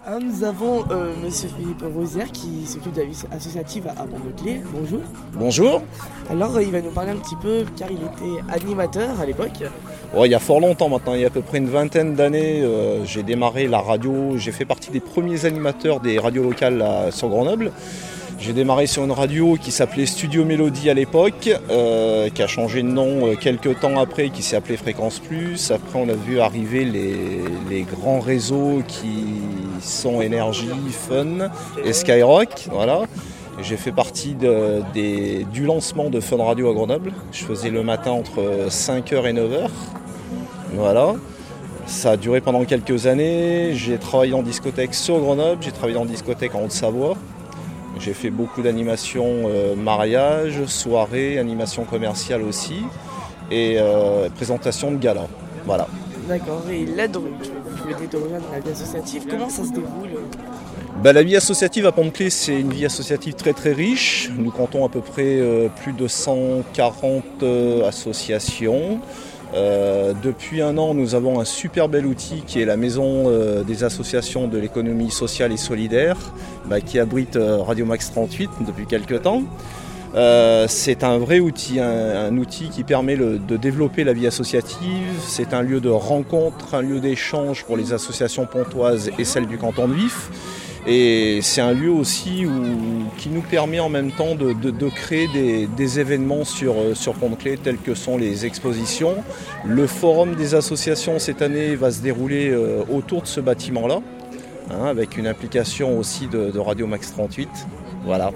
Nous avons Monsieur Philippe Rosière qui s'occupe de la vie associative à Pont-de-Claix. Bonjour. Bonjour. Alors il va nous parler un petit peu car il était animateur à l'époque. Il y a fort longtemps maintenant, il y a à peu près une vingtaine d'années, j'ai démarré la radio, j'ai fait partie des premiers animateurs des radios locales sur Grenoble. J'ai démarré sur une radio qui s'appelait Studio Mélodie à l'époque, qui a changé de nom quelques temps après, qui s'est appelé Fréquence Plus. Après on a vu arriver les grands réseaux qui sont Énergie, Fun et Skyrock. Voilà. J'ai fait partie du lancement de Fun Radio à Grenoble. Je faisais le matin entre 5h et 9h. Voilà. Ça a duré pendant quelques années. J'ai travaillé en discothèque sur Grenoble, j'ai travaillé en discothèque en Haute-Savoie. J'ai fait beaucoup d'animations mariage, soirées, animations commerciales aussi et présentation de gala. Voilà. D'accord. Et là, donc, vous venez de rejoindre la vie associative. Comment ça se déroule ? La vie associative à Pont-de-Claix, c'est une vie associative très très riche. Nous comptons à peu près plus de 140 associations. Depuis un an, nous avons un super bel outil qui est la maison des associations de l'économie sociale et solidaire, qui abrite Radio Max 38 depuis quelques temps. C'est un vrai outil, un outil qui permet de développer la vie associative. C'est un lieu de rencontre, un lieu d'échange pour les associations pontoises et celles du canton de Vif. Et c'est un lieu aussi qui nous permet en même temps de créer des événements sur Pont-de-Claix tels que sont les expositions. Le forum des associations cette année va se dérouler autour de ce bâtiment-là, avec une implication aussi de Radio Max 38. Voilà.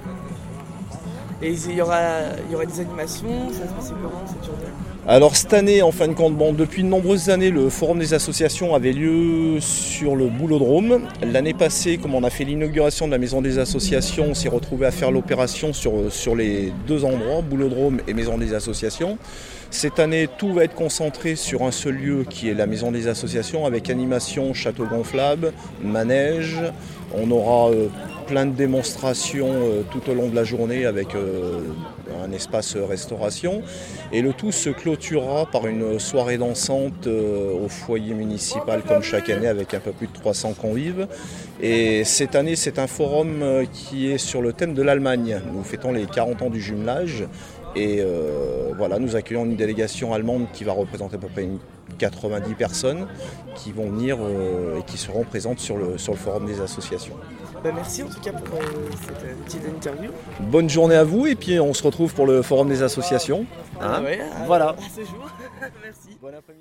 Et il y aura des animations, ça va se passer comment cette journée ? Alors cette année, en fin de compte, depuis de nombreuses années, le forum des associations avait lieu sur le Boulodrome. L'année passée, comme on a fait l'inauguration de la maison des associations, on s'est retrouvé à faire l'opération sur les deux endroits, Boulodrome et maison des associations. Cette année, tout va être concentré sur un seul lieu qui est la maison des associations avec animation, château gonflable, manège. On aura plein de démonstrations tout au long de la journée avec un espace restauration. Et le tout se clôturera par une soirée dansante au foyer municipal comme chaque année avec un peu plus de 300 convives. Et cette année, c'est un forum qui est sur le thème de l'Allemagne. Nous fêtons les 40 ans du jumelage. Et nous accueillons une délégation allemande qui va représenter à peu près 90 personnes qui vont venir et qui seront présentes sur le forum des associations. Merci en tout cas pour cette petite interview. Bonne journée à vous et puis on se retrouve pour le forum des associations. Voilà. Voilà. À ce jour. Merci. Bon après-midi.